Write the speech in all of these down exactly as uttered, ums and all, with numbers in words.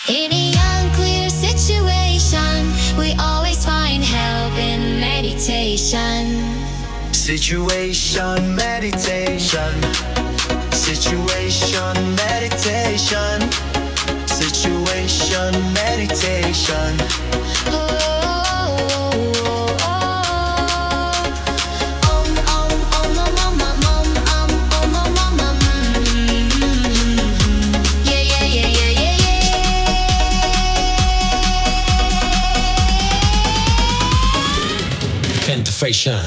In a unclear situation, we always find help in meditation. Situation meditation. Situation meditation. Situation meditation. Oh, oh, oh, oh. Om, om, om, om, om, om, om, om, om, om, om. Yeah, yeah, yeah, yeah, yeah, yeah. Tentation.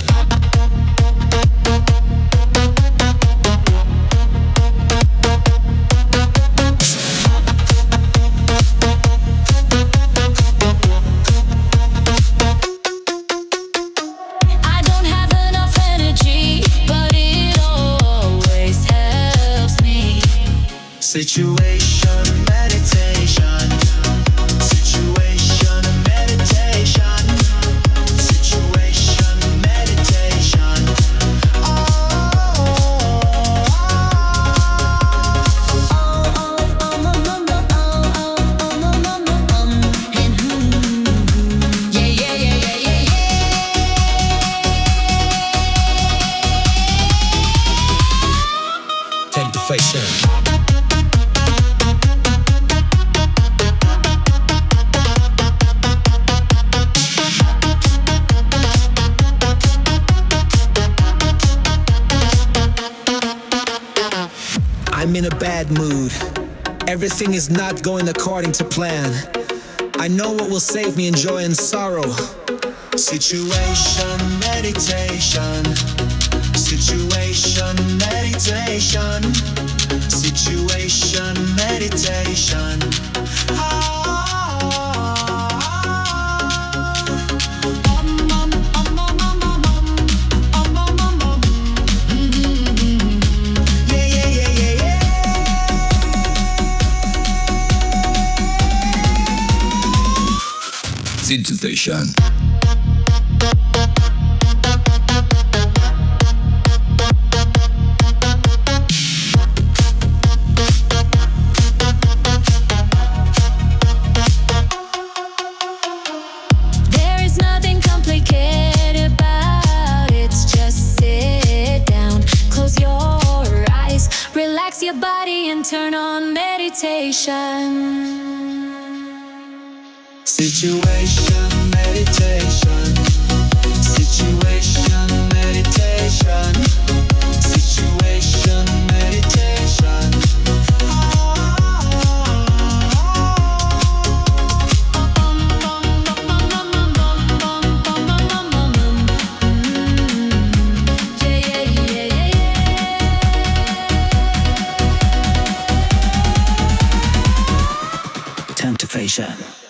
Situation meditation. Situation meditation. Situation meditation. Oh, oh, yeah, yeah, yeah, yeah, yeah, yeah. Tentation. I'm in a bad mood. Everything is not going according to plan. I know what will save me in joy and sorrow. situation meditation. Situation meditation. Situation meditation. Station. There is nothing complicated about it. Just sit down, close your eyes, relax your body and turn on meditation. Situation meditation. Situation meditation. Situation meditation. Yeah, yeah, yeah, yeah, yeah. Tentation.